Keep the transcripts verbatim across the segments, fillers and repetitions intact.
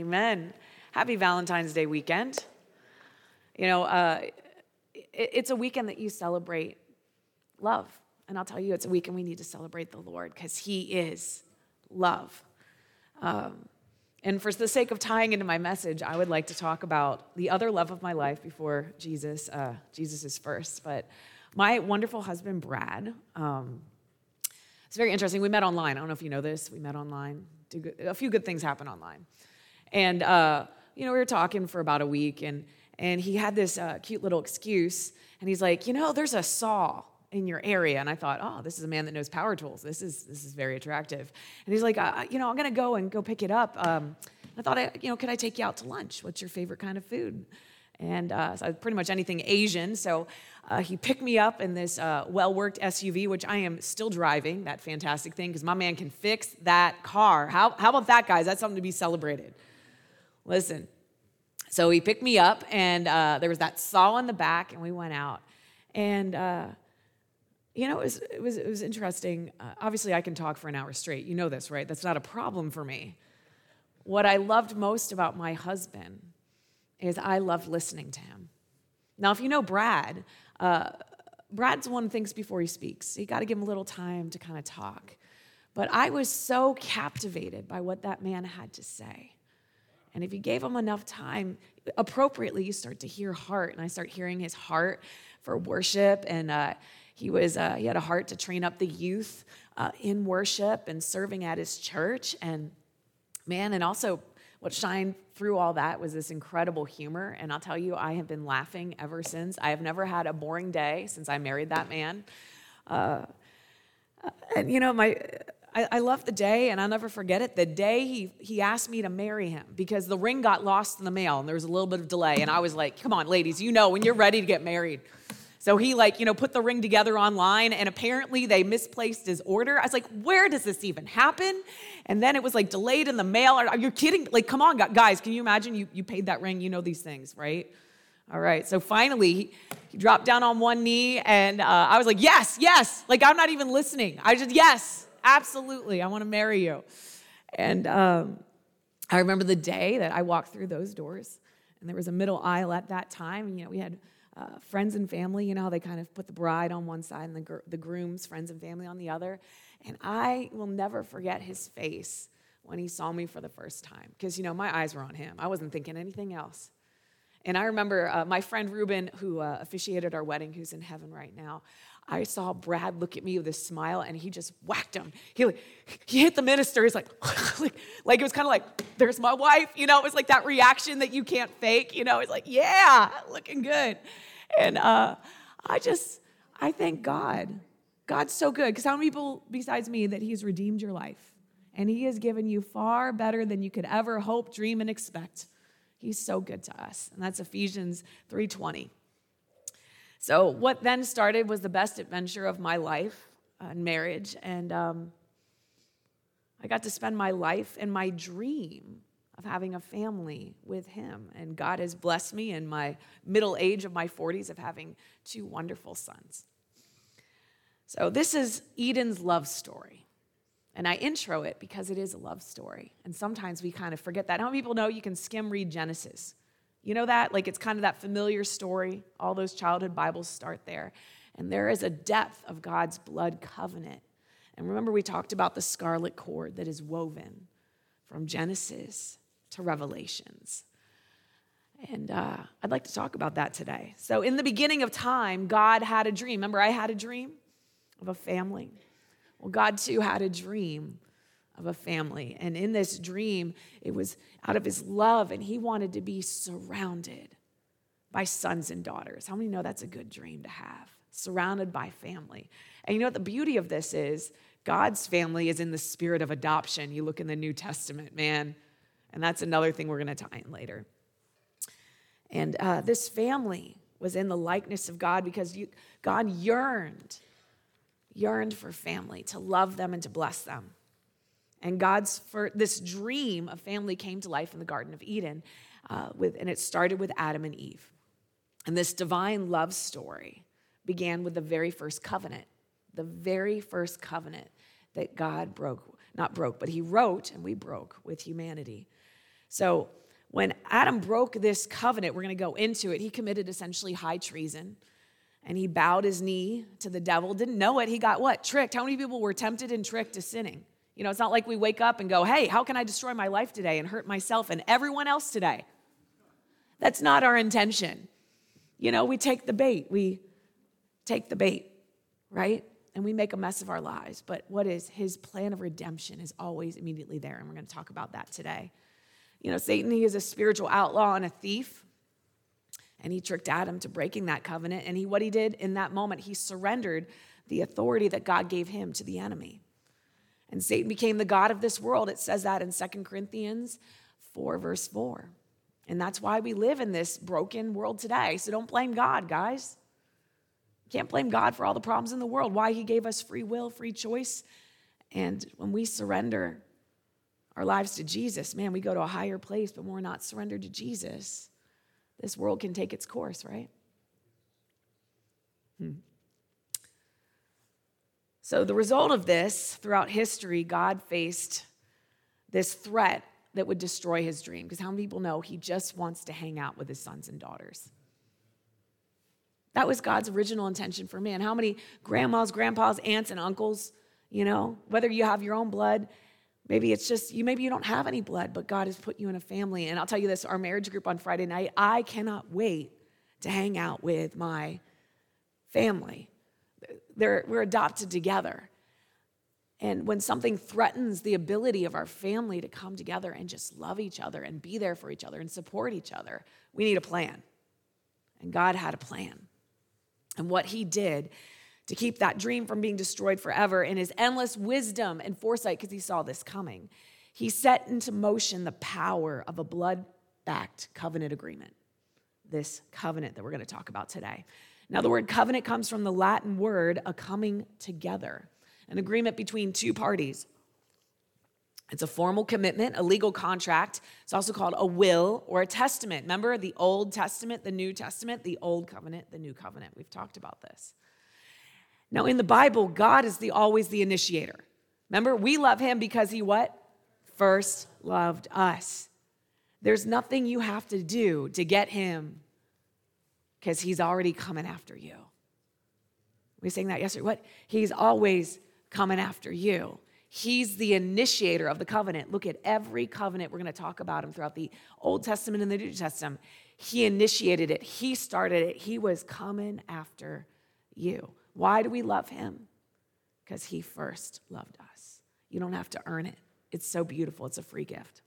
Amen. Happy Valentine's Day weekend. You know, uh, it, it's a weekend that you celebrate love. And I'll tell you, it's a weekend we need to celebrate the Lord because he is love. Um, and for the sake of tying into my message, I would like to talk about the other love of my life before Jesus. Uh, Jesus is first. But my wonderful husband, Brad, um, it's very interesting. We met online. I don't know if you know this. We met online. Do good, a few good things happen online. And, uh, you know, we were talking for about a week, and and he had this uh, cute little excuse, and he's like, you know, there's a saw in your area. And I thought, oh, this is a man that knows power tools. This is this is very attractive. And he's like, uh, you know, I'm going to go and go pick it up. Um, I thought, I, you know, could I take you out to lunch? What's your favorite kind of food? And uh, so pretty much anything Asian. So uh, he picked me up in this uh, well-worked S U V, which I am still driving, that fantastic thing, because my man can fix that car. How, how about that, guys? That's something to be celebrated. Listen, so he picked me up, and uh, there was that saw in the back, and we went out. And, uh, you know, it was, it was, it was interesting. Uh, obviously, I can talk for an hour straight. You know this, right? That's not a problem for me. What I loved most about my husband is I loved listening to him. Now, if you know Brad, uh, Brad's one thinks before he speaks. So you got to give him a little time to kind of talk. But I was so captivated by what that man had to say. And if you gave him enough time, appropriately, you start to hear heart. And I start hearing his heart for worship. And uh, he was uh, he had a heart to train up the youth uh, in worship and serving at his church. And man, and also what shined through all that was this incredible humor. And I'll tell you, I have been laughing ever since. I have never had a boring day since I married that man. Uh, and, you know, my... I, I love the day, and I'll never forget it, the day he, he asked me to marry him, because the ring got lost in the mail, and there was a little bit of delay, and I was like, come on, ladies, you know when you're ready to get married. So he, like, you know, put the ring together online, and apparently they misplaced his order. I was like, where does this even happen? And then it was, like, delayed in the mail. Are, are you kidding? Like, come on, guys, can you imagine? You, you paid that ring. You know these things, right? All right, so finally, he, he dropped down on one knee, and uh, I was like, yes, yes. Like, I'm not even listening. I just, yes. Absolutely, I want to marry you. And um, I remember the day that I walked through those doors, and there was a middle aisle at that time. And, you know, we had uh, friends and family. You know how they kind of put the bride on one side and the, gr- the groom's friends and family on the other. And I will never forget his face when he saw me for the first time, because, you know, my eyes were on him. I wasn't thinking anything else. And I remember uh, my friend Ruben, who uh, officiated our wedding, who's in heaven right now, I saw Brad look at me with a smile, and he just whacked him. He like, he hit the minister. He's like, like, like it was kind of like, there's my wife. You know, it was like that reaction that you can't fake. You know, it's like, yeah, looking good. And uh, I just, I thank God. God's so good, because how many people besides me that he's redeemed your life? And he has given you far better than you could ever hope, dream, and expect. He's so good to us. And that's Ephesians three twenty. So what then started was the best adventure of my life in marriage. And um, I got to spend my life and my dream of having a family with him. And God has blessed me in my middle age of my forties of having two wonderful sons. So this is Eden's love story. And I intro it because it is a love story. And sometimes we kind of forget that. How many people know you can skim read Genesis? You know that? Like, it's kind of that familiar story. All those childhood Bibles start there. And there is a depth of God's blood covenant. And remember, we talked about the scarlet cord that is woven from Genesis to Revelations. And uh, I'd like to talk about that today. So in the beginning of time, God had a dream. Remember, I had a dream of a family. Well, God, too, had a dream of a family. And in this dream, it was out of his love, and he wanted to be surrounded by sons and daughters. How many know that's a good dream to have? Surrounded by family. And you know what the beauty of this is? God's family is in the spirit of adoption. You look in the New Testament, man. And that's another thing we're going to tie in later. And uh, this family was in the likeness of God because you, God yearned, yearned for family, to love them and to bless them. And God's for this dream of family came to life in the Garden of Eden, uh, with, and it started with Adam and Eve. And this divine love story began with the very first covenant, the very first covenant that God broke, not broke, but he wrote and we broke with humanity. So when Adam broke this covenant, we're going to go into it, he committed essentially high treason. And he bowed his knee to the devil. Didn't know it. He got what? Tricked. How many people were tempted and tricked to sinning? You know, it's not like we wake up and go, hey, how can I destroy my life today and hurt myself and everyone else today? That's not our intention. You know, we take the bait. We take the bait, right? And we make a mess of our lives. But what is his plan of redemption is always immediately there. And we're going to talk about that today. You know, Satan, he is a spiritual outlaw and a thief. And he tricked Adam to breaking that covenant. And he, what he did in that moment, he surrendered the authority that God gave him to the enemy. And Satan became the god of this world. It says that in Second Corinthians four, verse four. And that's why we live in this broken world today. So don't blame God, guys. You can't blame God for all the problems in the world. Why he gave us free will, free choice. And when we surrender our lives to Jesus, man, we go to a higher place. But when we're not surrendered to Jesus, this world can take its course, right? Hmm. So the result of this, throughout history, God faced this threat that would destroy his dream. Because how many people know he just wants to hang out with his sons and daughters? That was God's original intention for man. How many grandmas, grandpas, aunts, and uncles, you know, whether you have your own blood, maybe it's just, you. maybe you don't have any blood, but God has put you in a family. And I'll tell you this, our marriage group on Friday night, I cannot wait to hang out with my family. They're, we're adopted together. And when something threatens the ability of our family to come together and just love each other and be there for each other and support each other, we need a plan. And God had a plan. And what he did to keep that dream from being destroyed forever in his endless wisdom and foresight, because he saw this coming, he set into motion the power of a blood-backed covenant agreement, this covenant that we're going to talk about today. Now, the word covenant comes from the Latin word, a coming together, an agreement between two parties. It's a formal commitment, a legal contract. It's also called a will or a testament. Remember the Old Testament, the New Testament, the Old Covenant, the New Covenant. We've talked about this. Now, in the Bible, God is the always the initiator. Remember, we love him because he what? First loved us. There's nothing you have to do to get him because he's already coming after you. We sang that yesterday. What? He's always coming after you. He's the initiator of the covenant. Look at every covenant. We're going to talk about him throughout the Old Testament and the New Testament. He initiated it. He started it. He was coming after you. Why do we love him? Because he first loved us. You don't have to earn it. It's so beautiful. It's a free gift.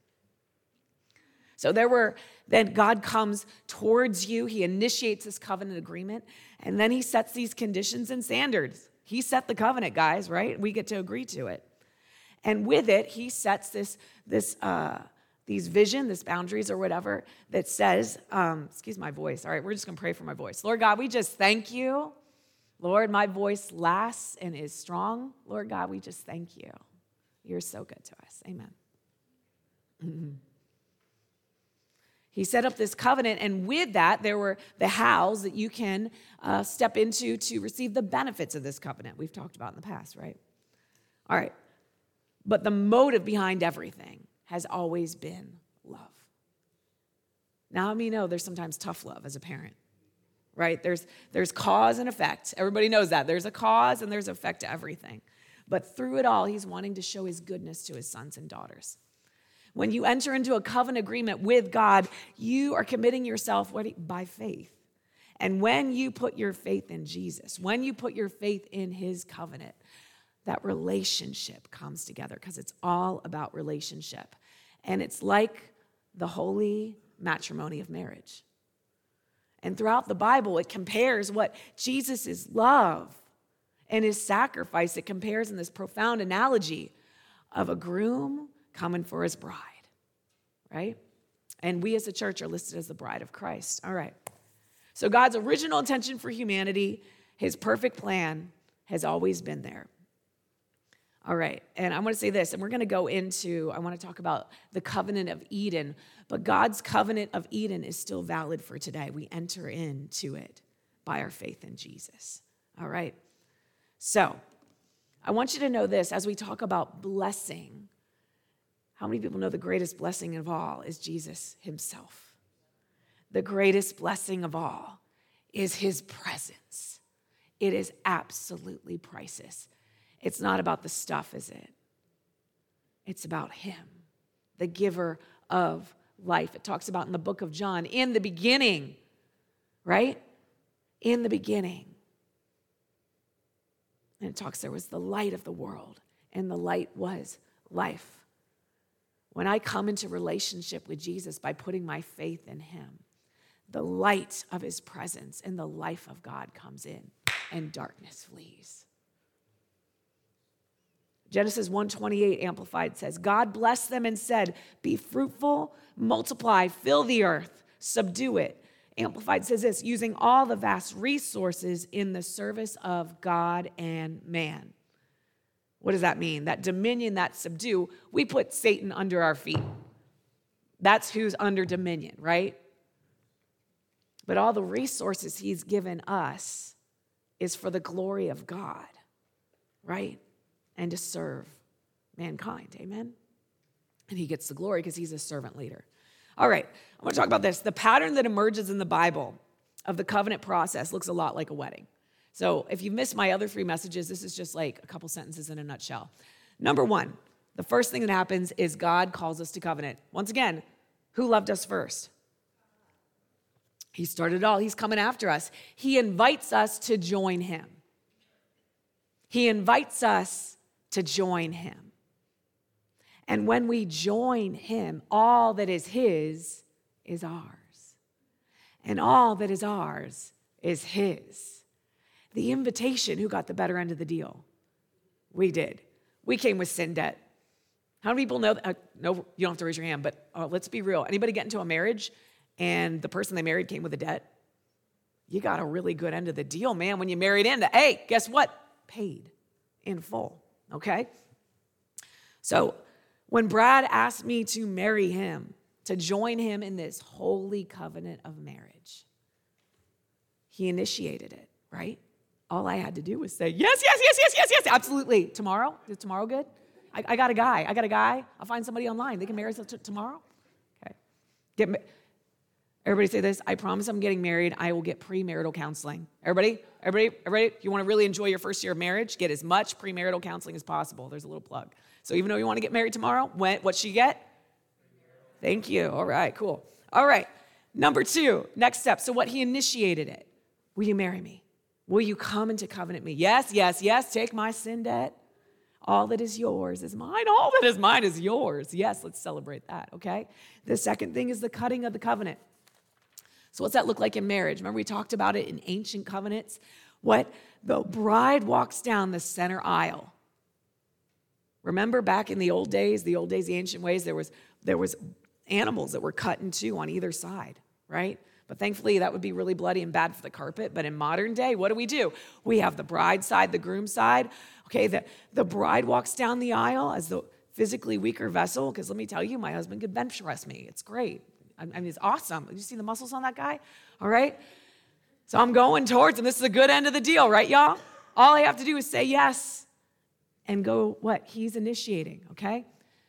So there were, then God comes towards you. He initiates this covenant agreement, and then he sets these conditions and standards. He set the covenant, guys, right? We get to agree to it. And with it, he sets this, this, uh, these vision, this boundaries or whatever that says, um, excuse my voice. All right, we're just going to pray for my voice. Lord God, we just thank you. Lord, my voice lasts and is strong. Lord God, we just thank you. You're so good to us. Amen. Mm-hmm. He set up this covenant, and with that, there were the hows that you can uh, step into to receive the benefits of this covenant. We've talked about in the past, right? All right. But the motive behind everything has always been love. Now, let me know there's sometimes tough love as a parent, right? There's, there's cause and effect. Everybody knows that. There's a cause and there's effect to everything. But through it all, he's wanting to show his goodness to his sons and daughters. When you enter into a covenant agreement with God, you are committing yourself by faith. And when you put your faith in Jesus, when you put your faith in his covenant, that relationship comes together because it's all about relationship. And it's like the holy matrimony of marriage. And throughout the Bible, it compares what Jesus' love and his sacrifice. It compares in this profound analogy of a groom coming for his bride, right? And we as a church are listed as the bride of Christ. All right. So God's original intention for humanity, his perfect plan, has always been there. All right, and I want to say this, and we're going to go into, I want to talk about the covenant of Eden, but God's covenant of Eden is still valid for today. We enter into it by our faith in Jesus. All right, so I want you to know this, as we talk about blessing, How many people know the greatest blessing of all is Jesus himself? The greatest blessing of all is his presence. It is absolutely priceless. It's not about the stuff, is it? It's about him, the giver of life. It talks about in the book of John, in the beginning, right? In the beginning. And it talks, there was the light of the world, and the light was life. When I come into relationship with Jesus by putting my faith in him, the light of his presence and the life of God comes in, and darkness flees. Genesis one twenty-eight Amplified says, God blessed them and said, be fruitful, multiply, fill the earth, subdue it. Amplified says this, using all the vast resources in the service of God and man. What does that mean? That dominion, that subdue, we put Satan under our feet. That's who's under dominion, right? But all the resources he's given us is for the glory of God, right? And to serve mankind, amen? And he gets the glory because he's a servant leader. All right, I want to talk about this. The pattern that emerges in the Bible of the covenant process looks a lot like a wedding. So if you missed my other three messages, this is just like a couple sentences in a nutshell. Number one, the first thing that happens is God calls us to covenant. Once again, who loved us first? He started it all. He's coming after us. He invites us to join him. He invites us to join him. And when we join him, all that is his is ours. And all that is ours is his. The invitation, who got the better end of the deal? We did. We came with sin debt. How many people know that? Uh, no, you don't have to raise your hand, but uh, let's be real. Anybody get into a marriage and the person they married came with a debt? You got a really good end of the deal, man, when you married into, hey, guess what? Paid in full, okay? So when Brad asked me to marry him, to join him in this holy covenant of marriage, he initiated it, right? All I had to do was say, yes, yes, yes, yes, yes, yes, absolutely. Tomorrow? Is tomorrow good? I, I got a guy. I got a guy. I'll find somebody online. They can marry us t- tomorrow? Okay. Get ma- Everybody say this. I promise I'm getting married. I will get premarital counseling. Everybody? Everybody? Everybody? If you want to really enjoy your first year of marriage, get as much premarital counseling as possible. There's a little plug. So even though you want to get married tomorrow, when, what she get? Thank you. All right, cool. All right. Number two, next step. So what he initiated it. Will you marry me? Will you come into covenant me? Yes, yes, yes. Take my sin debt. All that is yours is mine. All that is mine is yours. Yes, let's celebrate that, okay? The second thing is the cutting of the covenant. So what's that look like in marriage? Remember we talked about it in ancient covenants? What? The bride walks down the center aisle. Remember back in the old days, the old days, the ancient ways, there was, there was animals that were cut in two on either side, right? But thankfully, that would be really bloody and bad for the carpet. But in modern day, what do we do? We have the bride side, the groom side. Okay, the, the bride walks down the aisle as the physically weaker vessel, because let me tell you, my husband could bench press me. It's great. I mean, it's awesome. Did you see the muscles on that guy? All right? So I'm going towards him. This is a good end of the deal, right, y'all? All I have to do is say yes and go, what? He's initiating, okay?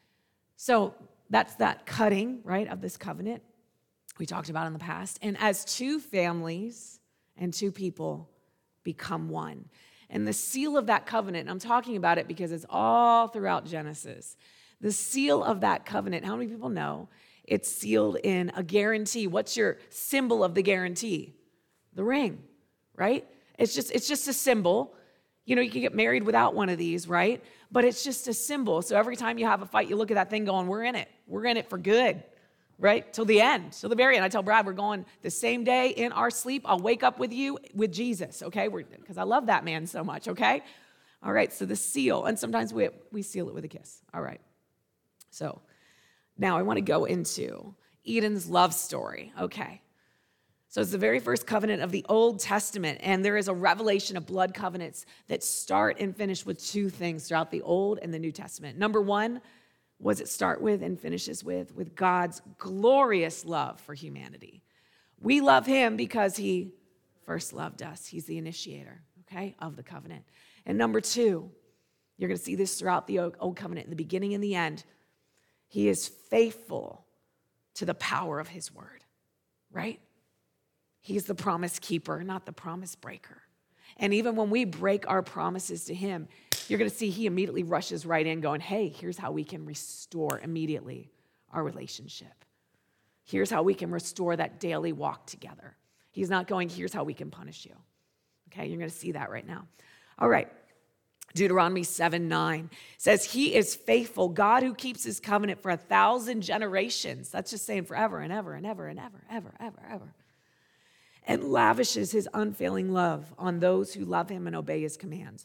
So that's that cutting, right, of this covenant we talked about in the past. And as two families and two people become one. And the seal of that covenant, and I'm talking about it because it's all throughout Genesis. The seal of that covenant, how many people know it's sealed in a guarantee? What's your symbol of the guarantee? The ring, right? It's just, it's just a symbol. You know, you can get married without one of these, right? But it's just a symbol. So every time you have a fight, you look at that thing going, we're in it. We're in it for good, right? Till the end, till the very end. I tell Brad, we're going the same day in our sleep. I'll wake up with you with Jesus, okay? Because I love that man so much, okay? All right, so the seal. And sometimes we, we seal it with a kiss. All right. So now I want to go into Eden's love story, okay? So it's the very first covenant of the Old Testament, and there is a revelation of blood covenants that start and finish with two things throughout the Old and the New Testament. Number one, what does it start with and finishes with? With God's glorious love for humanity. We love him because he first loved us. He's the initiator, okay, of the covenant. And number two, you're going to see this throughout the Old Covenant, in the beginning and the end. He is faithful to the power of his word, right? He's the promise keeper, not the promise breaker. And even when we break our promises to him, you're going to see he immediately rushes right in going, hey, here's how we can restore immediately our relationship. Here's how we can restore that daily walk together. He's not going, here's how we can punish you. Okay, you're going to see that right now. All right. Deuteronomy seven nine says, he is faithful, God who keeps his covenant for a thousand generations. That's just saying forever and ever and ever and ever, ever, ever, ever. And lavishes his unfailing love on those who love him and obey his commands.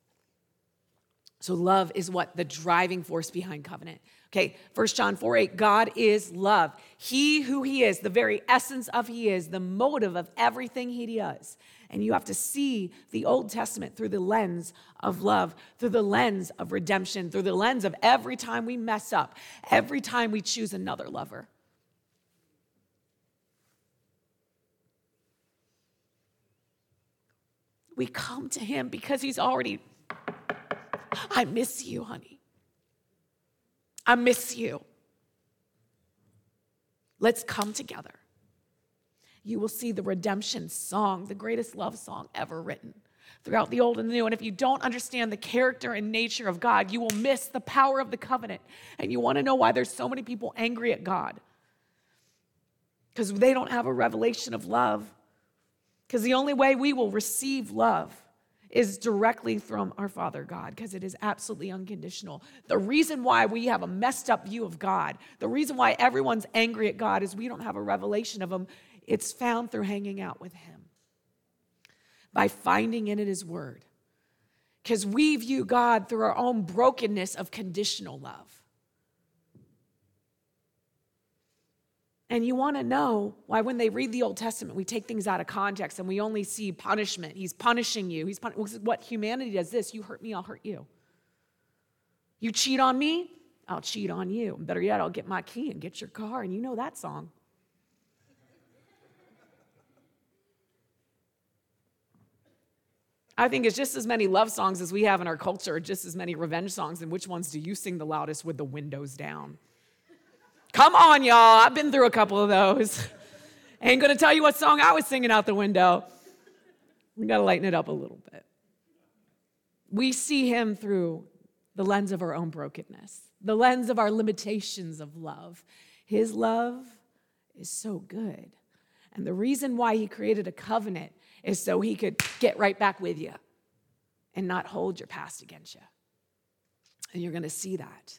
So love is what? The driving force behind covenant. Okay, First John four eight, God is love. He who he is, the very essence of he is, the motive of everything he does. And you have to see the Old Testament through the lens of love, through the lens of redemption, through the lens of every time we mess up, every time we choose another lover. We come to him because he's already, I miss you, honey. I miss you. Let's come together. You will see the redemption song, the greatest love song ever written throughout the Old and the New. And if you don't understand the character and nature of God, you will miss the power of the covenant. And you want to know why there's so many people angry at God? Because they don't have a revelation of love. Because the only way we will receive love is directly from our Father God, because it is absolutely unconditional. The reason why we have a messed up view of God, the reason why everyone's angry at God is we don't have a revelation of him. It's found through hanging out with him, by finding it in his word. Because we view God through our own brokenness of conditional love. And you want to know why when they read the Old Testament, we take things out of context and we only see punishment. He's punishing you. He's pun- what humanity does this. You hurt me, I'll hurt you. You cheat on me, I'll cheat on you. And better yet, I'll get my key and get your car. And you know that song. I think it's just as many love songs as we have in our culture, just as many revenge songs. And which ones do you sing the loudest with the windows down? Come on, y'all. I've been through a couple of those. Ain't going to tell you what song I was singing out the window. We got to lighten it up a little bit. We see him through the lens of our own brokenness, the lens of our limitations of love. His love is so good. And the reason why he created a covenant is so he could get right back with you and not hold your past against you. And you're going to see that.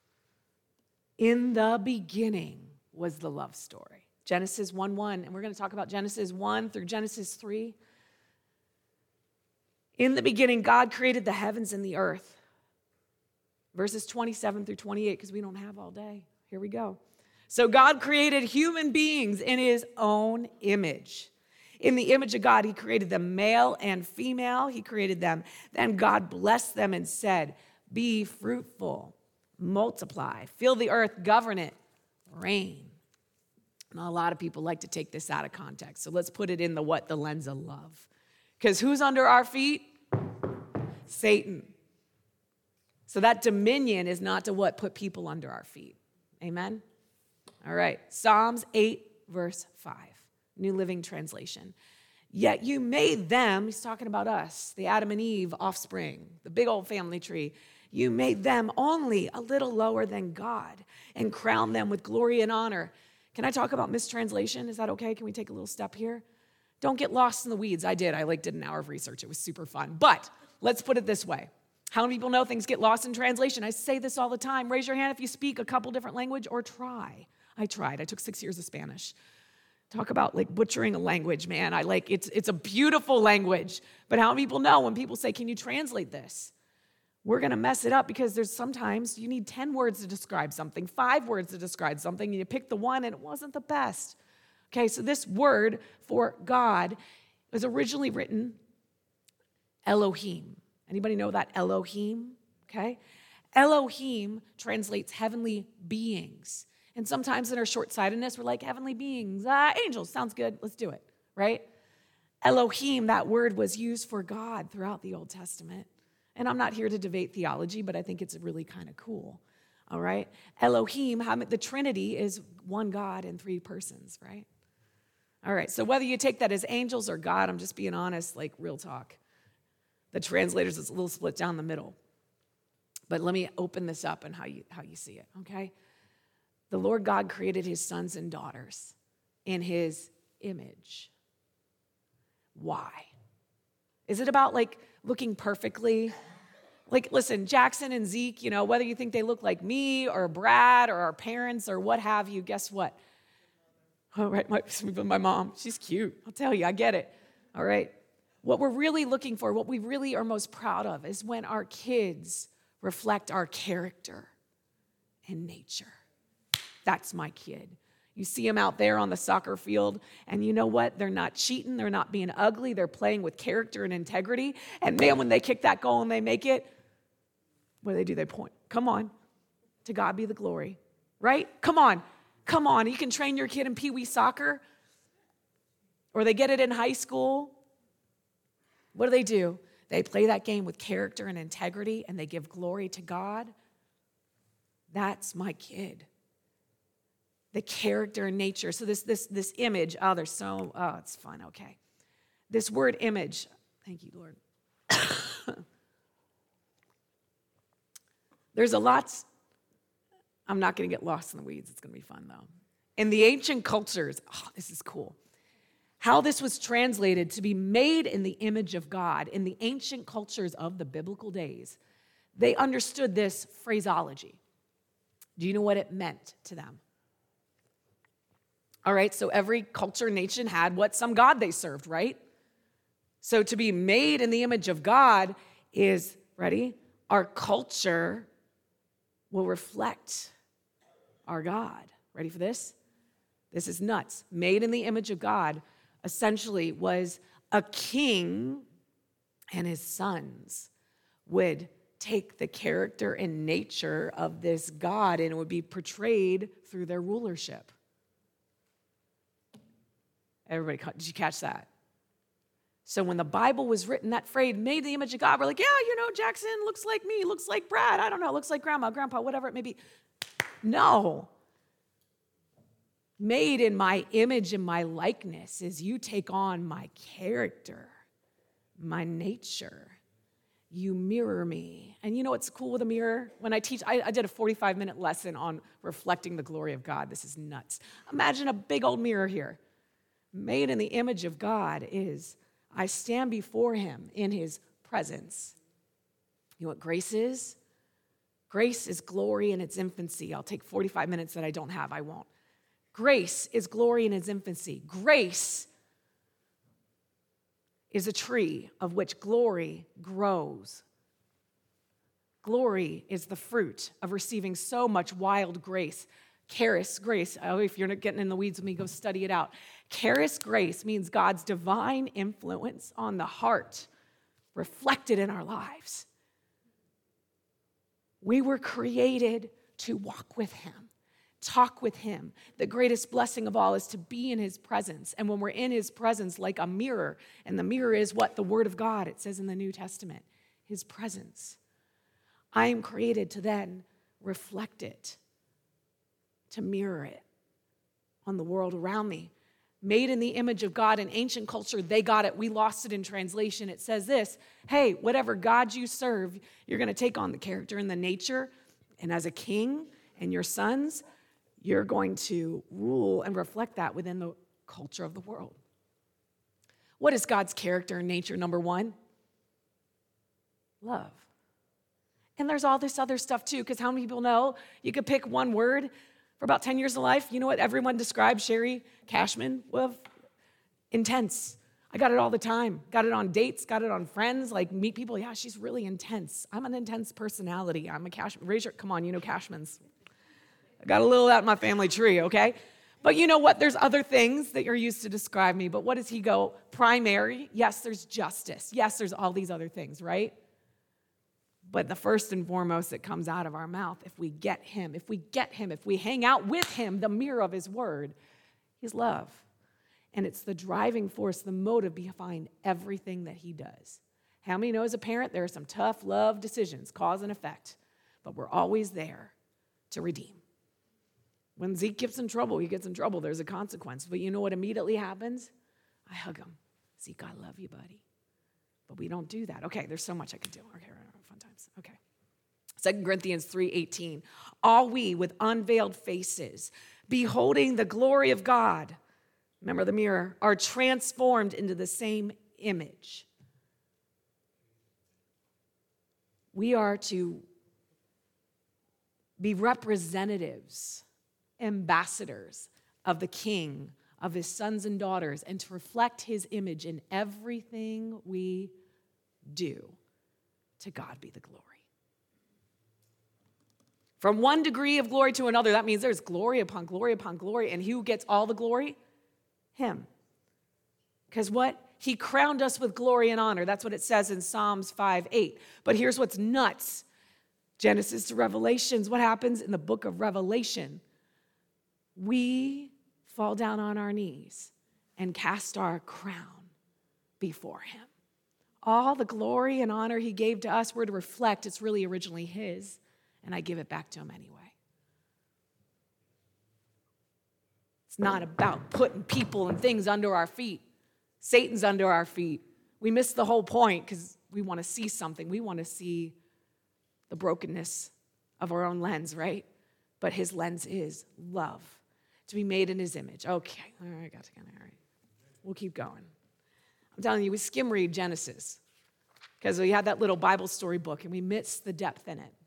In the beginning was the love story. Genesis one one, and we're going to talk about Genesis one through Genesis three. In the beginning, God created the heavens and the earth. Verses twenty-seven through twenty-eight, because we don't have all day. Here we go. So God created human beings in his own image. In the image of God, he created them male and female. He created them. Then God blessed them and said, be fruitful, multiply, fill the earth, govern it, reign. Now, a lot of people like to take this out of context. So let's put it in the what? The lens of love. Because who's under our feet? Satan. So that dominion is not to what? Put people under our feet. Amen? All right. Psalms eight, verse five. New Living Translation. Yet you made them, he's talking about us, the Adam and Eve offspring, the big old family tree. You made them only a little lower than God and crowned them with glory and honor. Can I talk about mistranslation? Is that okay? Can we take a little step here? Don't get lost in the weeds. I did. I like did an hour of research. It was super fun. But let's put it this way. How many people know things get lost in translation? I say this all the time. Raise your hand if you speak a couple different language or try. I tried. I took six years of Spanish. Talk about like butchering a language, man. I like it's it's a beautiful language. But how many people know when people say, can you translate this? We're going to mess it up because there's sometimes you need ten words to describe something, five words to describe something, and you pick the one and it wasn't the best. Okay, so this word for God was originally written Elohim. Anybody know that Elohim? Okay. Elohim translates heavenly beings. And sometimes in our short-sightedness, we're like, heavenly beings, ah, angels, sounds good, let's do it, right? Elohim, that word was used for God throughout the Old Testament. And I'm not here to debate theology, but I think it's really kind of cool. All right? Elohim, the Trinity is one God in three persons, right? All right, so whether you take that as angels or God, I'm just being honest, like real talk. The translators is a little split down the middle. But let me open this up and how you, how you see it, okay? The Lord God created his sons and daughters in his image. Why? Is it about like looking perfectly? Like, listen, Jackson and Zeke, you know, whether you think they look like me or Brad or our parents or what have you, guess what? All right, my, my mom, she's cute. I'll tell you, I get it. All right. What we're really looking for, what we really are most proud of is when our kids reflect our character and nature. That's my kid. You see them out there on the soccer field, and you know what? They're not cheating. They're not being ugly. They're playing with character and integrity. And man, when they kick that goal and they make it, what do they do? They point. Come on. To God be the glory. Right? Come on. Come on. You can train your kid in Pee-wee soccer, or they get it in high school. What do they do? They play that game with character and integrity, and they give glory to God. That's my kid. The character and nature. So this, this, this image, oh, they're so, oh, it's fun, okay. This word image, thank you, Lord. There's a lot, I'm not going to get lost in the weeds. It's going to be fun, though. In the ancient cultures, oh, this is cool. How this was translated to be made in the image of God in the ancient cultures of the biblical days, they understood this phraseology. Do you know what it meant to them? All right, so every culture, nation had what some God they served, right? So to be made in the image of God is, ready? Our culture will reflect our God. Ready for this? This is nuts. Made in the image of God essentially was a king and his sons would take the character and nature of this God and it would be portrayed through their rulership. Everybody, did you catch that? So when the Bible was written, that phrase, made in the image of God, we're like, yeah, you know, Jackson looks like me, looks like Brad, I don't know, looks like grandma, grandpa, whatever it may be. No. Made in my image and my likeness is you take on my character, my nature. You mirror me. And you know what's cool with a mirror? When I teach, I, I did a forty-five minute lesson on reflecting the glory of God. This is nuts. Imagine a big old mirror here. Made in the image of God is I stand before him in his presence. You know what grace is? Grace is glory in its infancy. I'll take forty-five minutes that I don't have. I won't. Grace is glory in its infancy. Grace is a tree of which glory grows. Glory is the fruit of receiving so much wild grace. Charis grace. Oh, if you're not getting in the weeds with me, go study it out. Charis grace means God's divine influence on the heart reflected in our lives. We were created to walk with him, talk with him. The greatest blessing of all is to be in his presence. And when we're in his presence, like a mirror, and the mirror is what? The word of God, it says in the New Testament, his presence. I am created to then reflect it, to mirror it on the world around me. Made in the image of God in ancient culture, they got it. We lost it in translation. It says this, hey, whatever God you serve, you're going to take on the character and the nature. And as a king and your sons, you're going to rule and reflect that within the culture of the world. What is God's character and nature? Number one, love. And there's all this other stuff too, because how many people know you could pick one word for about ten years of life? You know what everyone describes Sherry Cashman with? Intense. I got it all the time. Got it on dates, got it on friends, like meet people. Yeah, she's really intense. I'm an intense personality. I'm a Cashman. Raise your, come on, you know Cashmans. I got a little out in my family tree, okay? But you know what? There's other things that you're used to describe me. But what does he go? Primary. Yes, there's justice. Yes, there's all these other things, right? But the first and foremost that comes out of our mouth, if we get him, if we get him, if we hang out with him, the mirror of his word, is love. And it's the driving force, the motive behind everything that he does. How many know as a parent, there are some tough love decisions, cause and effect, but we're always there to redeem. When Zeke gets in trouble, he gets in trouble. There's a consequence. But you know what immediately happens? I hug him. Zeke, I love you, buddy. But we don't do that. Okay, there's so much I could do. Okay, fun times. Okay. Second Corinthians three eighteen. All we with unveiled faces, beholding the glory of God, remember the mirror, are transformed into the same image. We are to be representatives, ambassadors of the King, of his sons and daughters, and to reflect his image in everything we do. To God be the glory. From one degree of glory to another, that means there's glory upon glory upon glory, and who gets all the glory? Him. Because what? He crowned us with glory and honor. That's what it says in Psalms five eight. But here's what's nuts. Genesis to Revelations, what happens in the book of Revelation? We fall down on our knees and cast our crown before him. All the glory and honor he gave to us, we're to reflect. It's really originally his, and I give it back to him anyway. It's not about putting people and things under our feet. Satan's under our feet. We miss the whole point because we want to see something. We want to see the brokenness of our own lens, right? But his lens is love, to be made in his image. Okay, all right, got to get it. All right, we'll keep going. I'm telling you, we skim read Genesis because we had that little Bible story book and we miss the depth in it.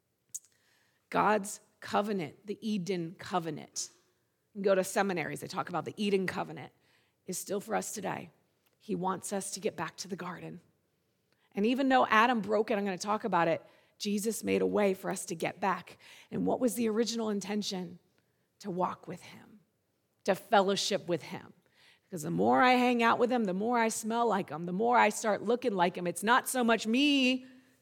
God's covenant, the Eden covenant. You can go to seminaries, they talk about the Eden covenant, is still for us today. He wants us to get back to the garden. And even though Adam broke it, I'm going to talk about it, Jesus made a way for us to get back. And what was the original intention? To walk with him, to fellowship with him. Because the more I hang out with him, the more I smell like him, the more I start looking like him. It's not so much me,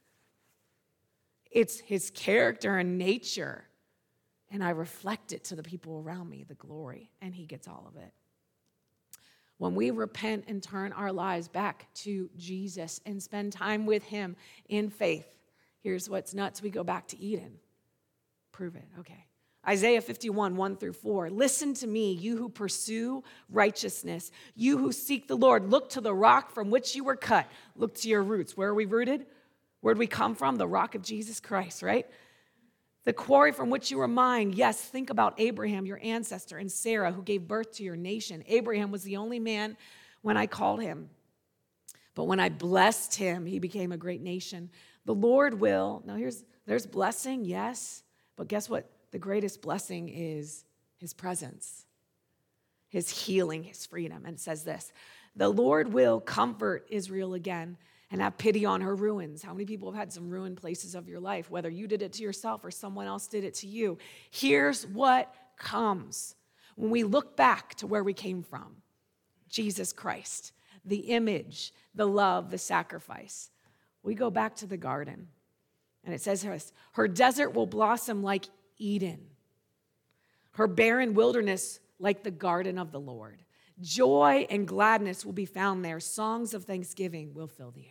it's his character and nature. And I reflect it to the people around me, the glory, and he gets all of it. When we repent and turn our lives back to Jesus and spend time with him in faith, here's what's nuts. We go back to Eden. Prove it. Okay. Isaiah fifty-one, one through four. Listen to me, you who pursue righteousness, you who seek the Lord. Look to the rock from which you were cut. Look to your roots. Where are we rooted? Where'd we come from? The rock of Jesus Christ, right? The quarry from which you were mined. Yes, think about Abraham, your ancestor, and Sarah, who gave birth to your nation. Abraham was the only man when I called him. But when I blessed him, he became a great nation. The Lord will, now here's, there's blessing, yes, but guess what? The greatest blessing is his presence, his healing, his freedom. And it says this, the Lord will comfort Israel again and have pity on her ruins. How many people have had some ruined places of your life, whether you did it to yourself or someone else did it to you? Here's what comes when we look back to where we came from. Jesus Christ, the image, the love, the sacrifice. We go back to the garden, and it says her, her desert will blossom like Eden, her barren wilderness like the garden of the Lord. Joy and gladness will be found there. Songs of thanksgiving will fill the air.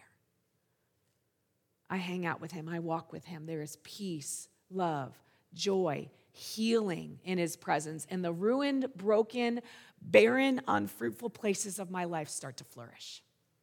I hang out with him. I walk with him. There is peace, love, joy, healing in his presence. And the ruined, broken, barren, unfruitful places of my life start to flourish.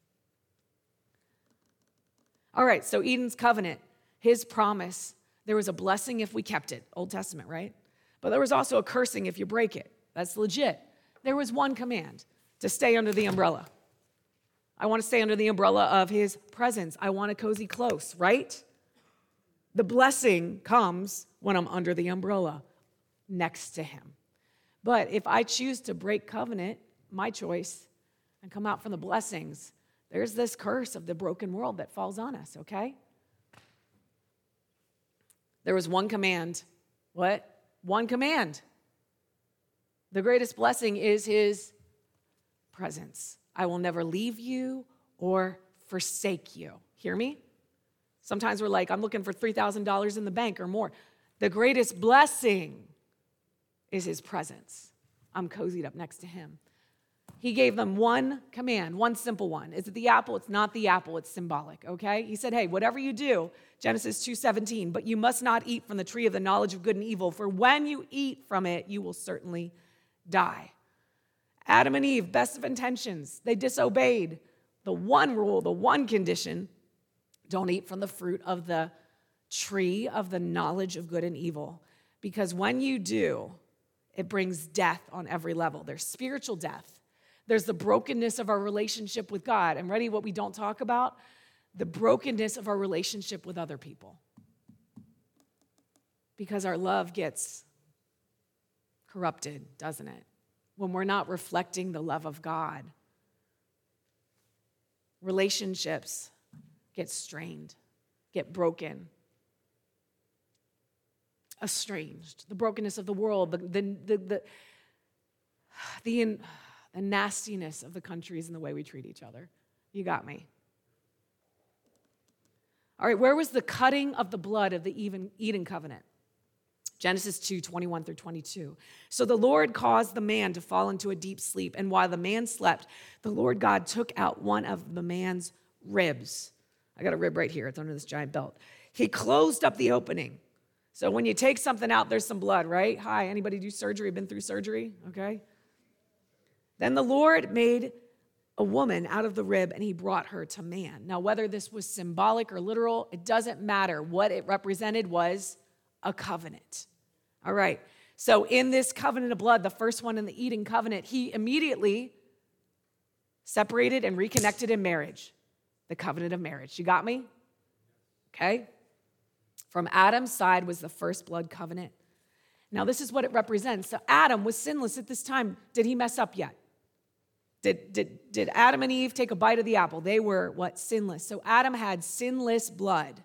All right, so Eden's covenant, his promise, there was a blessing if we kept it. Old Testament, right? But there was also a cursing if you break it. That's legit. There was one command, to stay under the umbrella. I want to stay under the umbrella of his presence. I want to cozy close, right? The blessing comes when I'm under the umbrella next to him. But if I choose to break covenant, my choice, and come out from the blessings, there's this curse of the broken world that falls on us, okay? There was one command. What? One command. The greatest blessing is his presence. I will never leave you or forsake you. Hear me? Sometimes we're like, I'm looking for three thousand dollars in the bank or more. The greatest blessing is his presence. I'm cozied up next to him. He gave them one command, one simple one. Is it the apple? It's not the apple. It's symbolic, okay? He said, hey, whatever you do, Genesis two seventeen, but you must not eat from the tree of the knowledge of good and evil, for when you eat from it, you will certainly die. Adam and Eve, best of intentions. They disobeyed the one rule, the one condition. Don't eat from the fruit of the tree of the knowledge of good and evil. Because when you do, it brings death on every level. There's spiritual death. There's the brokenness of our relationship with God. And ready, what we don't talk about? The brokenness of our relationship with other people. Because our love gets corrupted, doesn't it? When we're not reflecting the love of God. Relationships get strained, get broken, estranged. The brokenness of the world, the, the, the, the, the, the nastiness of the countries and the way we treat each other. You got me. All right, where was the cutting of the blood of the Eden covenant? Genesis two, twenty-one through twenty-two. So the Lord caused the man to fall into a deep sleep, and while the man slept, the Lord God took out one of the man's ribs. I got a rib right here. It's under this giant belt. He closed up the opening. So when you take something out, there's some blood, right? Hi, anybody do surgery? Been through surgery? Okay. Then the Lord made a woman out of the rib, and he brought her to man. Now, whether this was symbolic or literal, it doesn't matter. What it represented was a covenant. All right. So in this covenant of blood, the first one in the Eden covenant, he immediately separated and reconnected in marriage. The covenant of marriage. You got me? Okay. From Adam's side was the first blood covenant. Now, this is what it represents. So Adam was sinless at this time. Did he mess up yet? Did, did, did Adam and Eve take a bite of the apple? They were, what, sinless. So Adam had sinless blood.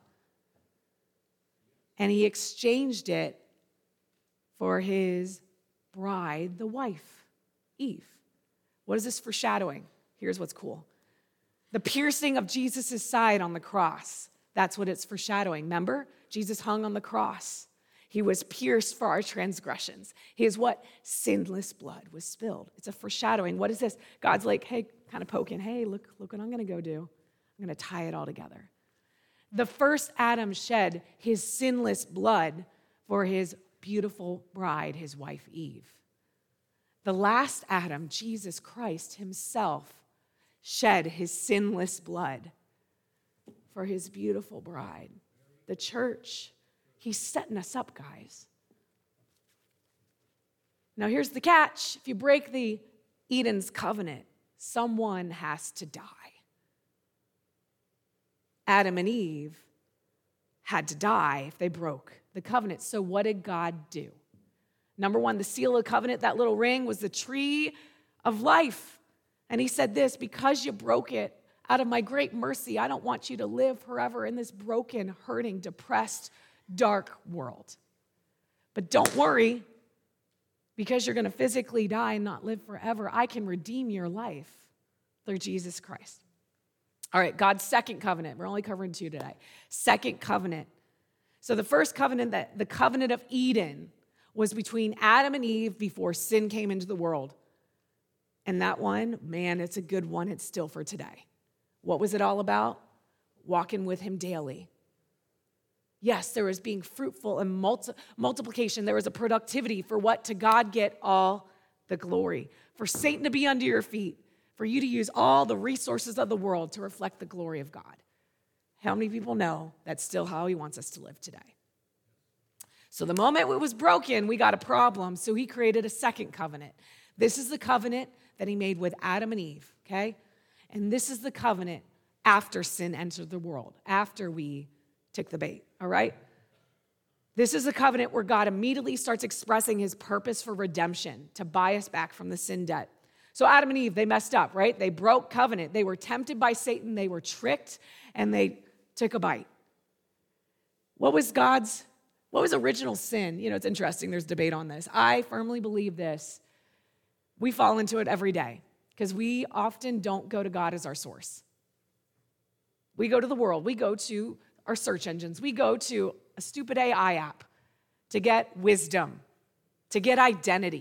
And he exchanged it for his bride, the wife, Eve. What is this foreshadowing? Here's what's cool. The piercing of Jesus' side on the cross. That's what it's foreshadowing. Remember? Jesus hung on the cross. He was pierced for our transgressions. His what? Sinless blood was spilled. It's a foreshadowing. What is this? God's like, hey, kind of poking. Hey, look, look what I'm going to go do. I'm going to tie it all together. The first Adam shed his sinless blood for his beautiful bride, his wife Eve. The last Adam, Jesus Christ himself, shed his sinless blood for his beautiful bride, the church. He's setting us up, guys. Now here's the catch. If you break the Eden's covenant, someone has to die. Adam and Eve had to die if they broke the covenant. So what did God do? Number one, the seal of the covenant, that little ring, was the tree of life. And he said this, because you broke it, out of my great mercy, I don't want you to live forever in this broken, hurting, depressed, dark world. But don't worry, because you're going to physically die and not live forever, I can redeem your life through Jesus Christ. All right, God's second covenant. We're only covering two today. Second covenant. So the first covenant, that the covenant of Eden, was between Adam and Eve before sin came into the world. And that one, man, it's a good one. It's still for today. What was it all about? Walking with him daily. Yes, there was being fruitful and multi- multiplication. There was a productivity for what? To God get all the glory. For Satan to be under your feet. For you to use all the resources of the world to reflect the glory of God. How many people know that's still how he wants us to live today? So the moment it was broken, we got a problem. So he created a second covenant. This is the covenant that he made with Adam and Eve, okay? And this is the covenant after sin entered the world, after we took the bait, all right? This is a covenant where God immediately starts expressing his purpose for redemption, to buy us back from the sin debt. So Adam and Eve, they messed up, right? They broke covenant. They were tempted by Satan. They were tricked, and they took a bite. What was God's, what was original sin? You know, it's interesting. There's debate on this. I firmly believe this. We fall into it every day because we often don't go to God as our source. We go to the world. We go to our search engines. We go to a stupid A I app to get wisdom, to get identity,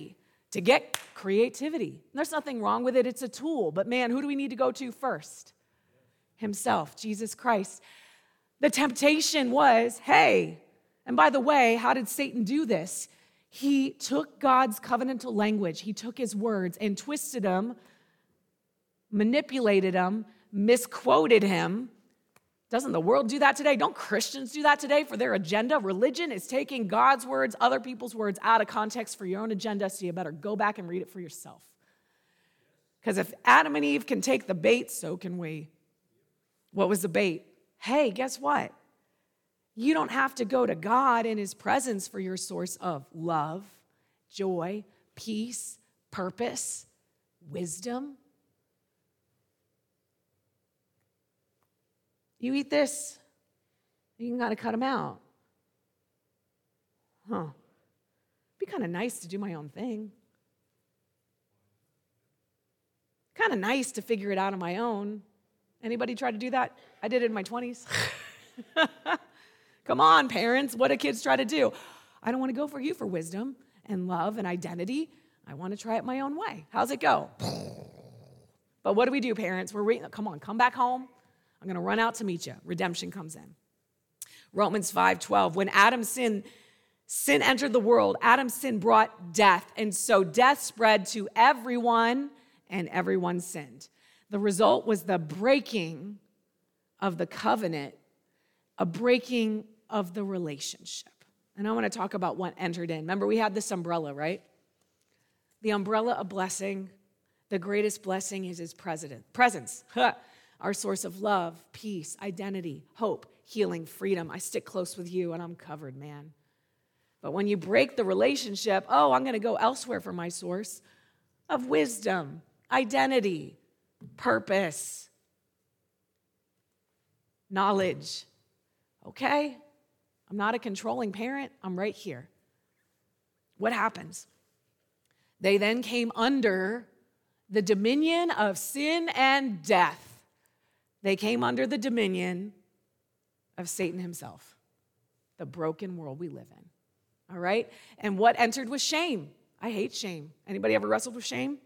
to get creativity. There's nothing wrong with it. It's a tool. But man, who do we need to go to first? Himself, Jesus Christ. The temptation was, hey, and by the way, how did Satan do this? He took God's covenantal language. He took his words and twisted them, manipulated them, misquoted him. Doesn't the world do that today? Don't Christians do that today for their agenda? Religion is taking God's words, other people's words out of context for your own agenda, so you better go back and read it for yourself. Because if Adam and Eve can take the bait, so can we. What was the bait? Hey, guess what? You don't have to go to God in his presence for your source of love, joy, peace, purpose, wisdom. You eat this, you got to cut them out. Huh. Be kind of nice to do my own thing. Kind of nice to figure it out on my own. Anybody try to do that? I did it in my twenties. Come on, parents. What do kids try to do? I don't want to go for you for wisdom and love and identity. I want to try it my own way. How's it go? But what do we do, parents? We're waiting. Come on, come back home. I'm going to run out to meet you. Redemption comes in. Romans five twelve. When Adam's sin, sin entered the world, Adam's sin brought death. And so death spread to everyone, and everyone sinned. The result was the breaking of the covenant, a breaking of the relationship. And I want to talk about what entered in. Remember, we had this umbrella, right? The umbrella of blessing. The greatest blessing is his presence. Our source of love, peace, identity, hope, healing, freedom. I stick close with you and I'm covered, man. But when you break the relationship, oh, I'm going to go elsewhere for my source of wisdom, identity, purpose, knowledge. Okay? I'm not a controlling parent. I'm right here. What happens? They then came under the dominion of sin and death. They came under the dominion of Satan himself, the broken world we live in. All right? And what entered was shame. I hate shame. Anybody ever wrestled with shame?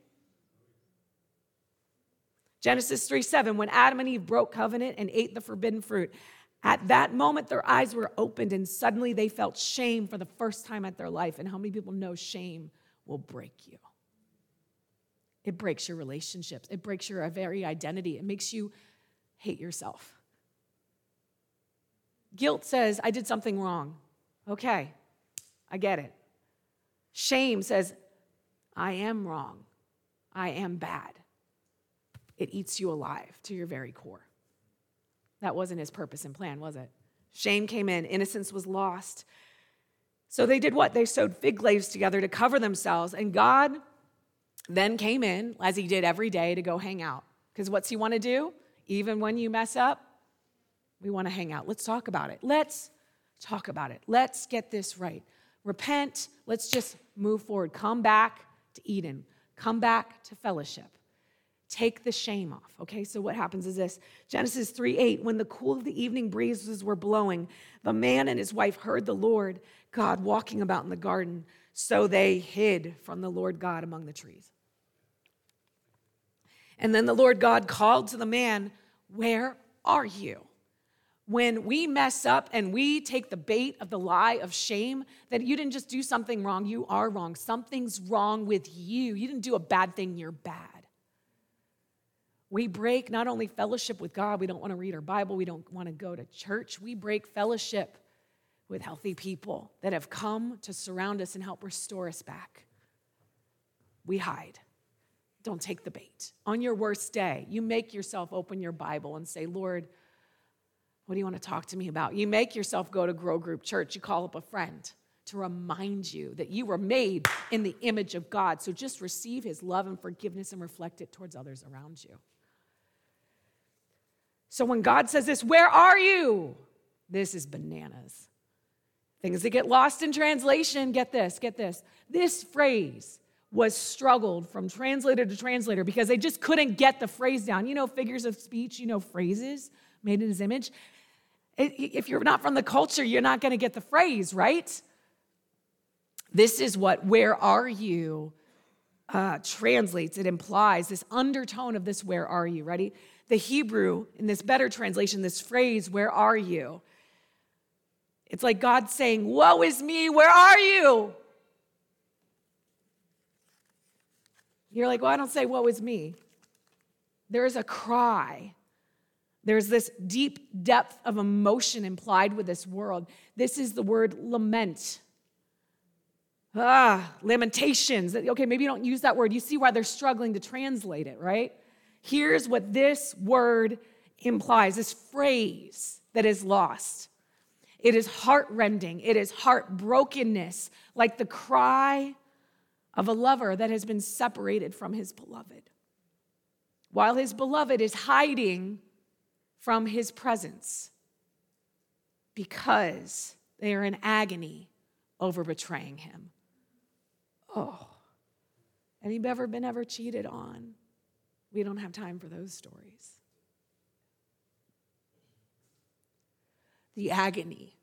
Genesis three seven, when Adam and Eve broke covenant and ate the forbidden fruit, at that moment their eyes were opened and suddenly they felt shame for the first time at their life. And how many people know shame will break you? It breaks your relationships. It breaks your very identity. It makes you hate yourself. Guilt says, I did something wrong. Okay, I get it. Shame says, I am wrong. I am bad. It eats you alive to your very core. That wasn't his purpose and plan, was it? Shame came in. Innocence was lost. So they did what? They sewed fig leaves together to cover themselves. And God then came in, as he did every day, to go hang out. Because what's he want to do? Even when you mess up, we want to hang out. Let's talk about it. Let's talk about it. Let's get this right. Repent. Let's just move forward. Come back to Eden. Come back to fellowship. Take the shame off. Okay, so what happens is this. Genesis three eight, when the cool of the evening breezes were blowing, the man and his wife heard the Lord God walking about in the garden. So they hid from the Lord God among the trees. And then the Lord God called to the man, where are you? When we mess up and we take the bait of the lie of shame, that you didn't just do something wrong, you are wrong. Something's wrong with you. You didn't do a bad thing, you're bad. We break not only fellowship with God, we don't want to read our Bible, we don't want to go to church. We break fellowship with healthy people that have come to surround us and help restore us back. We hide. Don't take the bait. On your worst day, you make yourself open your Bible and say, Lord, what do you want to talk to me about? You make yourself go to Grow Group Church. You call up a friend to remind you that you were made in the image of God. So just receive his love and forgiveness and reflect it towards others around you. So when God says this, where are you? This is bananas. Things that get lost in translation, get this, get this. This phrase was struggled from translator to translator because they just couldn't get the phrase down. You know, figures of speech, you know, phrases made in his image. If you're not from the culture, you're not going to get the phrase, right? This is what where are you uh, translates, it implies this undertone of this, where are you? Ready? The Hebrew, in this better translation, this phrase, where are you? It's like God saying, woe is me, where are you? You're like, well, I don't say woe is me. There is a cry. There's this deep depth of emotion implied with this word. This is the word lament. Ah, lamentations. Okay, maybe you don't use that word. You see why they're struggling to translate it, right? Here's what this word implies, this phrase that is lost. It is heart-rending. It is heartbrokenness, like the cry of a lover that has been separated from his beloved, while his beloved is hiding from his presence because they are in agony over betraying him. Oh, and you've ever been ever cheated on? We don't have time for those stories. The agony.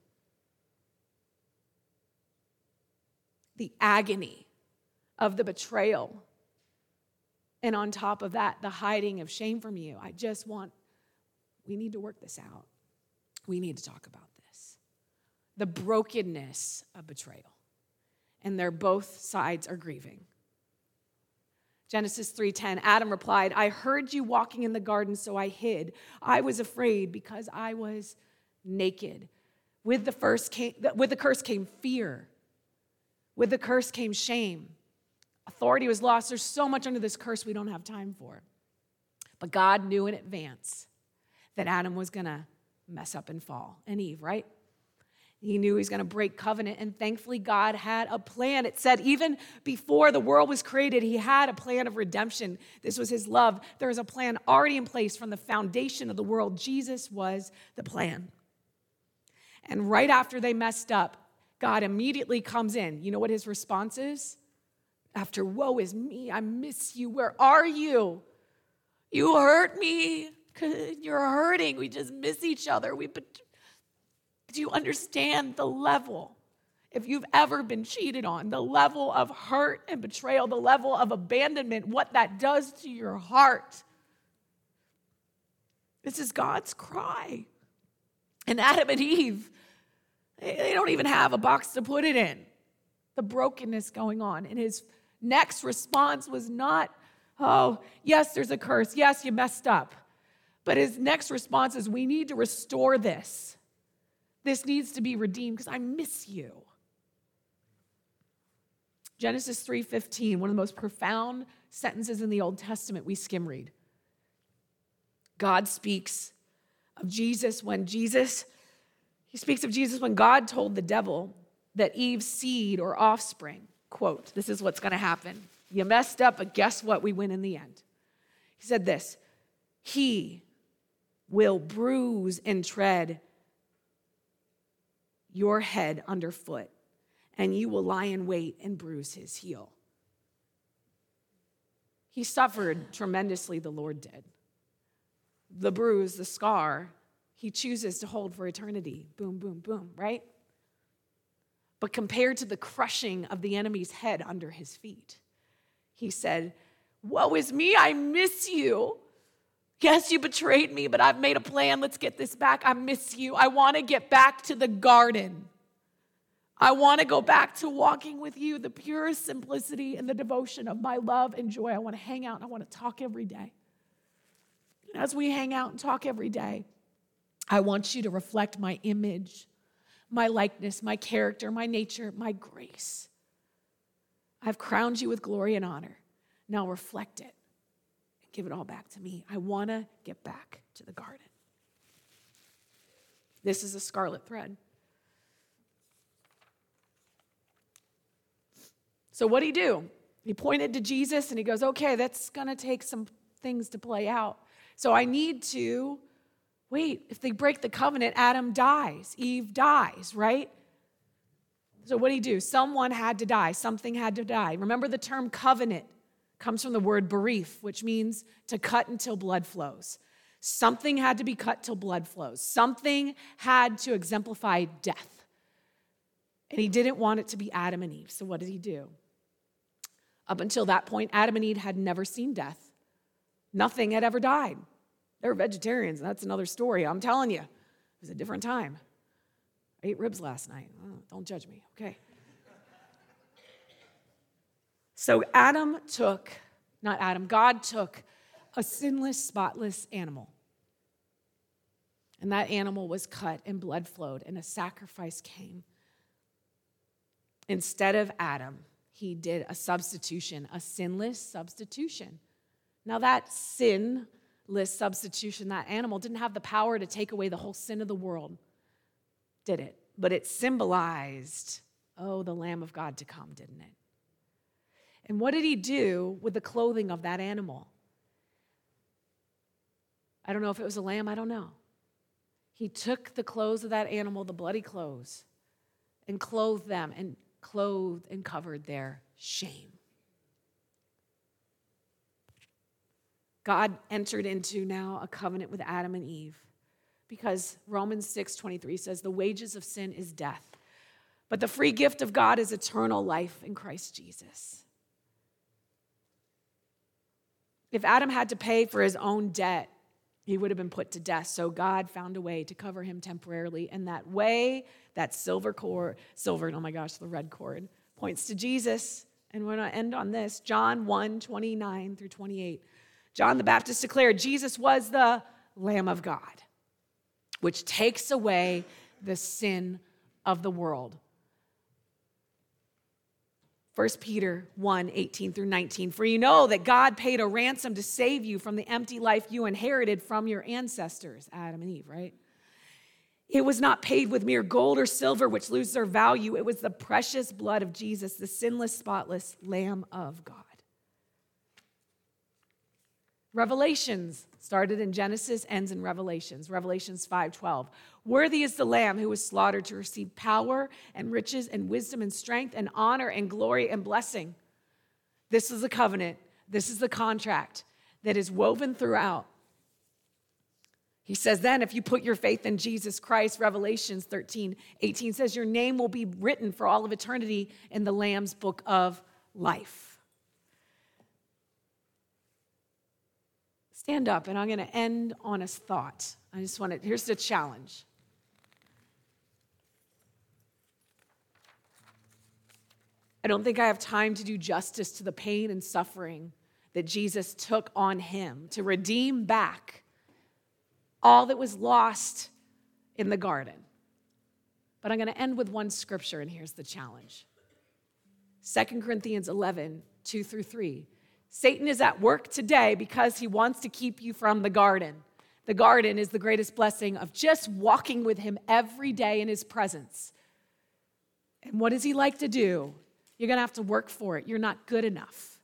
The agony of the betrayal. And on top of that, the hiding of shame from you. I just want, we need to work this out. We need to talk about this. The brokenness of betrayal. And they're both sides are grieving. Genesis three ten, Adam replied, I heard you walking in the garden, so I hid. I was afraid because I was naked. With the first came, with the curse came fear. With the curse came shame. Authority was lost. There's so much under this curse we don't have time for. But God knew in advance that Adam was going to mess up and fall. And Eve, right? He knew he was going to break covenant, and thankfully God had a plan. It said even before the world was created, he had a plan of redemption. This was his love. There was a plan already in place from the foundation of the world. Jesus was the plan. And right after they messed up, God immediately comes in. You know what his response is? After, woe is me, I miss you, where are you? You hurt me. You're hurting. We just miss each other. We bet- Do you understand the level, if you've ever been cheated on, the level of hurt and betrayal, the level of abandonment, what that does to your heart? This is God's cry. And Adam and Eve, they don't even have a box to put it in. The brokenness going on. And his next response was not, oh, yes, there's a curse. Yes, you messed up. But his next response is, we need to restore this. This needs to be redeemed because I miss you. Genesis three fifteen, one of the most profound sentences in the Old Testament we skim read. God speaks of Jesus when Jesus, he speaks of Jesus when God told the devil that Eve's seed or offspring, quote, this is what's going to happen. You messed up, but guess what? We win in the end. He said this, he will bruise and tread your head underfoot, and you will lie in wait and bruise his heel. He suffered tremendously, the Lord did. The bruise, the scar, he chooses to hold for eternity. Boom, boom, boom, right? But compared to the crushing of the enemy's head under his feet, he said, woe is me, I miss you. Yes, you betrayed me, but I've made a plan. Let's get this back. I miss you. I want to get back to the garden. I want to go back to walking with you, the pure simplicity and the devotion of my love and joy. I want to hang out and I want to talk every day. And as we hang out and talk every day, I want you to reflect my image, my likeness, my character, my nature, my grace. I've crowned you with glory and honor. Now reflect it. Give it all back to me. I want to get back to the garden. This is a scarlet thread. So what did he do? He pointed to Jesus and he goes, okay, that's going to take some things to play out. So I need to, wait, if they break the covenant, Adam dies, Eve dies, right? So what did he do? Someone had to die. Something had to die. Remember the term covenant comes from the word berith, which means to cut until blood flows. Something had to be cut till blood flows. Something had to exemplify death. And he didn't want it to be Adam and Eve. So what did he do? Up until that point, Adam and Eve had never seen death. Nothing had ever died. They were vegetarians. That's another story. I'm telling you, it was a different time. I ate ribs last night. Oh, don't judge me, okay? So Adam took, not Adam, God took a sinless, spotless animal. And that animal was cut and blood flowed and a sacrifice came. Instead of Adam, he did a substitution, a sinless substitution. Now that sinless substitution, that animal didn't have the power to take away the whole sin of the world, did it? But it symbolized, oh, the Lamb of God to come, didn't it? And what did he do with the clothing of that animal? I don't know if it was a lamb, I don't know. He took the clothes of that animal, the bloody clothes, and clothed them and clothed and covered their shame. God entered into now a covenant with Adam and Eve because Romans six twenty-three says the wages of sin is death, but the free gift of God is eternal life in Christ Jesus. If Adam had to pay for his own debt, he would have been put to death. So God found a way to cover him temporarily. And that way, that silver cord, silver, oh my gosh, the red cord, points to Jesus. And we're going to end on this. John one, twenty-nine through twenty-eight. John the Baptist declared, Jesus was the Lamb of God, which takes away the sin of the world. First Peter one, eighteen through nineteen. For you know that God paid a ransom to save you from the empty life you inherited from your ancestors, Adam and Eve, right? It was not paid with mere gold or silver, which lose their value. It was the precious blood of Jesus, the sinless, spotless Lamb of God. Revelations started in Genesis, ends in Revelations. Revelations five twelve. Worthy is the Lamb who was slaughtered to receive power and riches and wisdom and strength and honor and glory and blessing. This is the covenant. This is the contract that is woven throughout. He says then, if you put your faith in Jesus Christ, Revelations thirteen eighteen says your name will be written for all of eternity in the Lamb's book of life. Stand up, and I'm going to end on a thought. I just want to, here's the challenge. I don't think I have time to do justice to the pain and suffering that Jesus took on him to redeem back all that was lost in the garden. But I'm going to end with one scripture, and here's the challenge. Second Corinthians eleven, two through three. Satan is at work today because he wants to keep you from the garden. The garden is the greatest blessing of just walking with him every day in his presence. And what does he like to do? You're going to have to work for it. You're not good enough.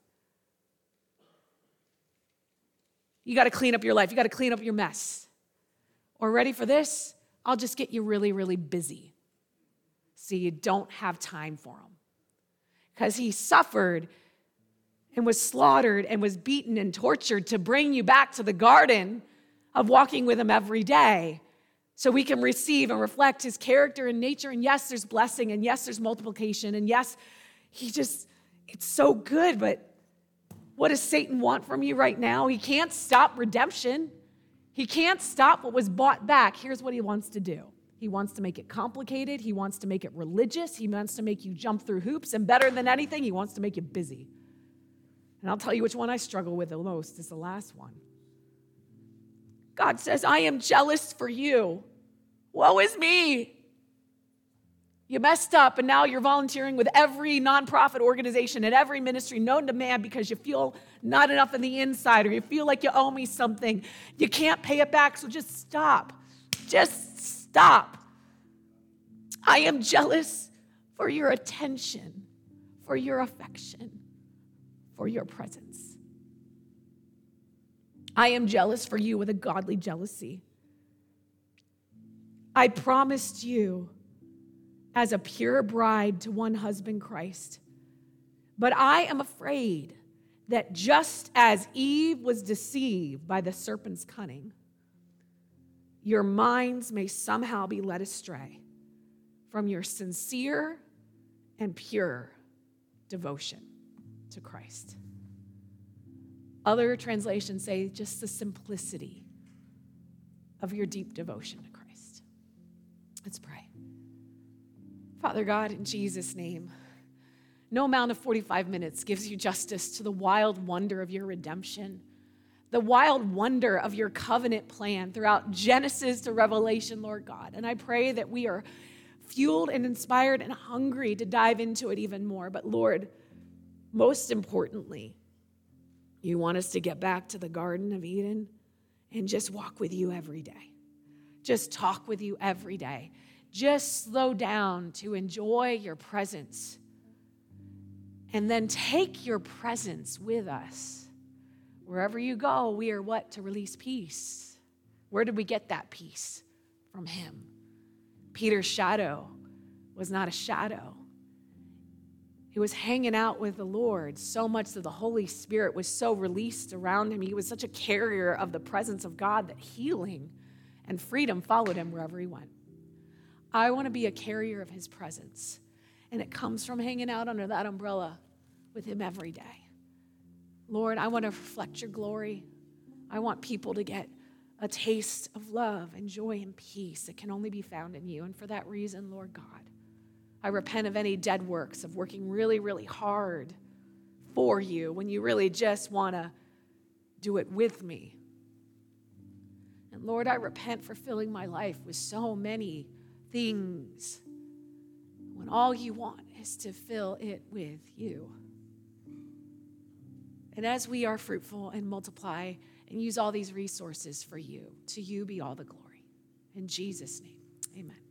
You got to clean up your life. You got to clean up your mess. Or ready for this? I'll just get you really, really busy so you don't have time for him. Because he suffered and was slaughtered and was beaten and tortured to bring you back to the garden of walking with him every day so we can receive and reflect his character and nature. And yes, there's blessing, and yes, there's multiplication, and yes, he just, it's so good, but what does Satan want from you right now? He can't stop redemption. He can't stop what was bought back. Here's what he wants to do. He wants to make it complicated. He wants to make it religious. He wants to make you jump through hoops, and better than anything, he wants to make you busy. And I'll tell you which one I struggle with the most is the last one. God says, I am jealous for you. Woe is me. You messed up, and now you're volunteering with every nonprofit organization and every ministry known to man because you feel not enough on the inside, or you feel like you owe me something. You can't pay it back, so just stop. Just stop. I am jealous for your attention, for your affection, for your presence. I am jealous for you with a godly jealousy. I promised you as a pure bride to one husband, Christ. But I am afraid that just as Eve was deceived by the serpent's cunning, your minds may somehow be led astray from your sincere and pure devotion to Christ. Other translations say just the simplicity of your deep devotion to Christ. Let's pray. Father God, in Jesus' name, no amount of forty-five minutes gives you justice to the wild wonder of your redemption, the wild wonder of your covenant plan throughout Genesis to Revelation, Lord God. And I pray that we are fueled and inspired and hungry to dive into it even more. But Lord, most importantly, you want us to get back to the Garden of Eden and just walk with you every day. Just talk with you every day. Just slow down to enjoy your presence. And then take your presence with us. Wherever you go, we are what? To release peace. Where did we get that peace? From him. Peter's shadow was not a shadow. He was hanging out with the Lord so much that the Holy Spirit was so released around him. He was such a carrier of the presence of God that healing and freedom followed him wherever he went. I want to be a carrier of his presence. And it comes from hanging out under that umbrella with him every day. Lord, I want to reflect your glory. I want people to get a taste of love and joy and peace that can only be found in you. And for that reason, Lord God, I repent of any dead works of working really, really hard for you when you really just want to do it with me. And Lord, I repent for filling my life with so many things when all you want is to fill it with you. And as we are fruitful and multiply and use all these resources for you, to you be all the glory. In Jesus' name, amen.